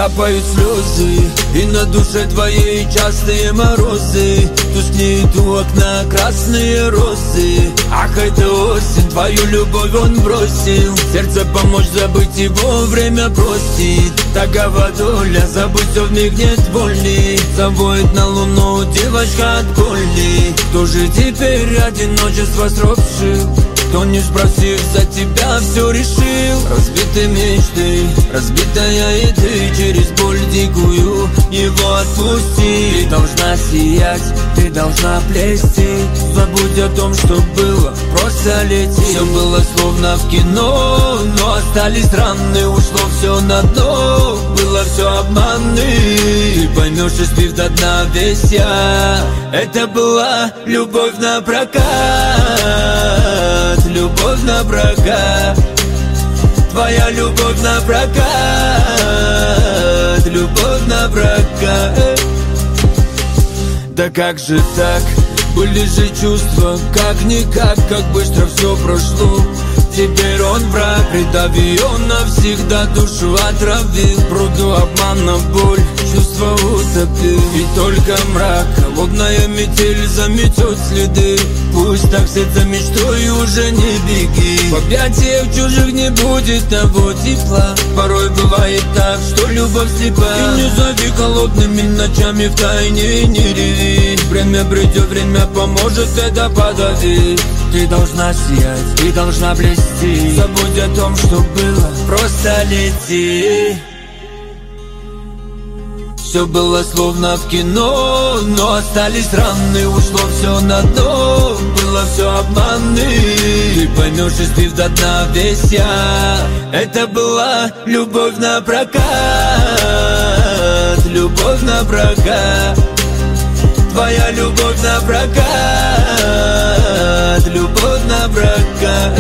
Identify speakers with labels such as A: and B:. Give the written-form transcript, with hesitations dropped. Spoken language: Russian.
A: капают слезы, и на душе твоей частые морозы. Тускнеют у окна красные розы. Ах, это осень, твою любовь он бросил. Сердце помочь забыть его время просит. Такова доля, забыть все вмиг нет воли. Заводит на луну девочка от коли. Кто же теперь одиночество срок сшил? Кто, не спросив, за тебя все решил? Разбиты мечты, разбитая и ты через боль дикую его отпусти. Ты должна сиять, ты должна блестеть. Забудь о том, что было, просто лети. Все было словно в кино, но остались раны. Ушло все на дно, было все обманы. Ты поймешь, испив до дна весь я. Это была любовь на прокат, любовь на прокат. Твоя любовь на прокат, любовь на прокат. Да как же так? Были же чувства, как-никак, как быстро все прошло. Теперь он враг, предав ее навсегда, душу отравил. Пруду обмана, боль, чувства утопил. И только мрак, холодная метель заметет следы. Пусть так вслед за мечтой уже не беги. В объятиях чужих не будет того тепла. Порой бывает так, что любовь слепа. И не зови холодными ночами в тайне, не реви. Время придет, время поможет, это подави. Ты должна сиять, ты должна блести. Забудь о том, что было, просто лети. Все было словно в кино, но остались раны. Ушло все на дно, было все обманы. Ты поймешь, испив до дна весь я. Это была любовь на прокат, любовь на прокат. Твоя любовь на прокат, любовь на прокат.